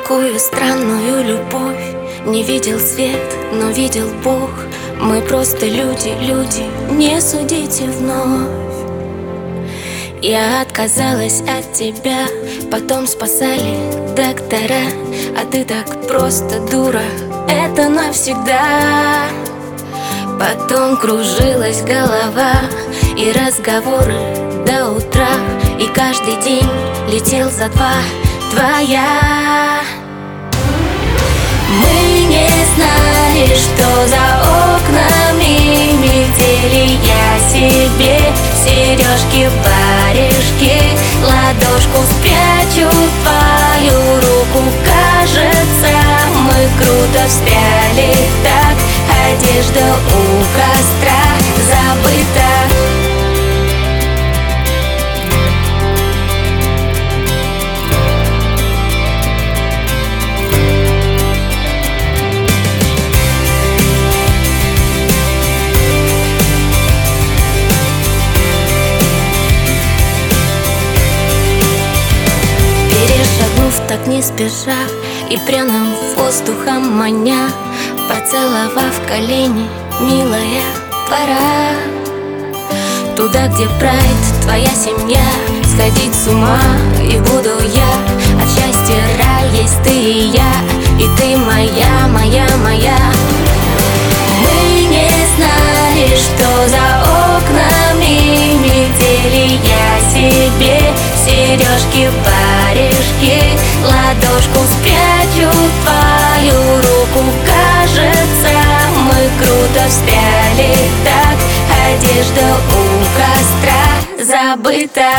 Какую странную любовь. Не видел свет, но видел Бог. Мы просто люди, не судите вновь. Я отказалась от тебя, потом спасали доктора. А ты так просто дура, это навсегда. Потом кружилась голова и разговоры до утра. И каждый день летел за два твоя. Мы не знали, что за окнами метели. Я себе сережки, варежки, ладошку спрячу в твою руку. Кажется, мы круто встряли так. Одежда у костра забыта. Так не спеша и пряным воздухом маня, поцеловав колени, милая, пора туда, где прайд, твоя семья. Сходить с ума и буду я. От счастья рай есть ты и я. И ты моя, моя, моя. Мы не знали, что за окнами метели. Я себе сережки, варежки, ладошку спрячу в твою руку. Кажется, мы круто встряли так. Одежда у костра забыта.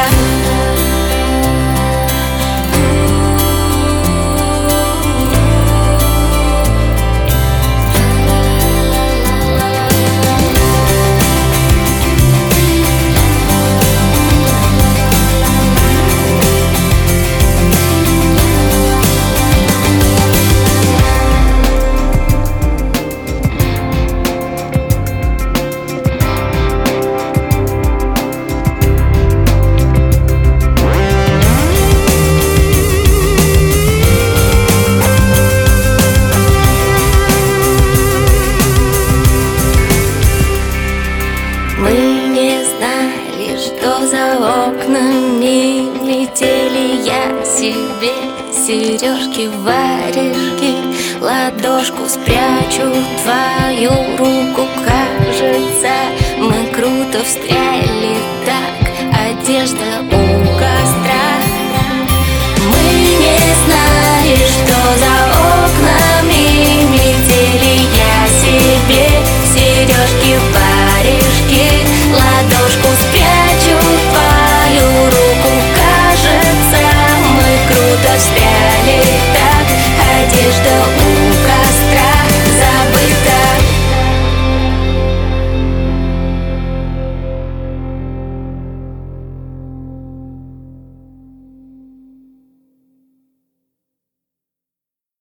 Мы не знали, что за окнами летели. Я себе сережки, варежки, ладошку спрячу в твою руку. Кажется, мы круто встряли так. Одежда